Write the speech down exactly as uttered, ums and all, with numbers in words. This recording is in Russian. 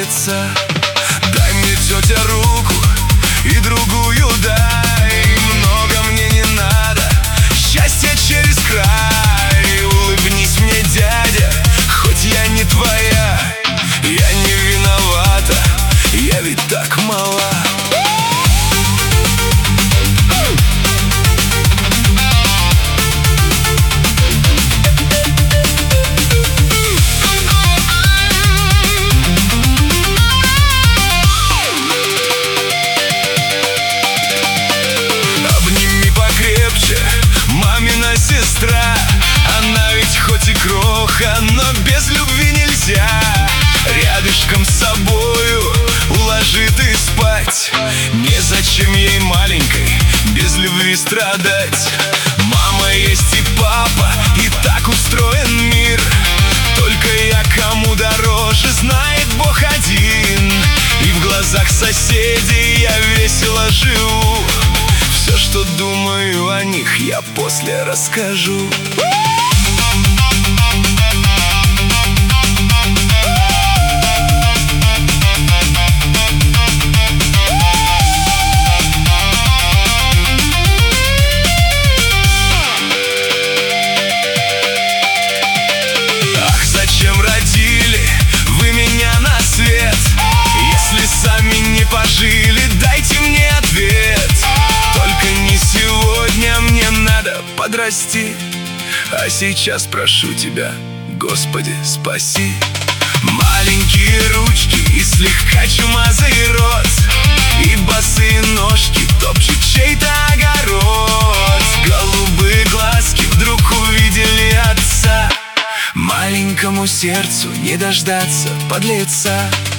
нравится. Дай мне, тетя, руку и другую дай. Много мне не надо, счастье через край. Улыбнись мне, дядя, хоть я не твоя. Я не виновата, я ведь так мала. Мамина сестра, она ведь хоть и кроха, но без любви нельзя. Рядышком с собою уложит и спать. Незачем ей маленькой без любви страдать. Мама есть и папа, и так устроен мир. Только я кому дороже, знает Бог один. И в глазах соседей я весело живу. Все, что думаю о них, я после расскажу. Ах, зачем родили вы меня на свет? Если сами не пожили, дайте мне ответ. Только не сегодня, мне надо подрасти. А сейчас прошу тебя, Господи, спаси. Маленькие ручки и слегка чумазый рот, и босые ножки топчут чей-то огород. Голубые глазки вдруг увидели отца. Маленькому сердцу не дождаться подлеца.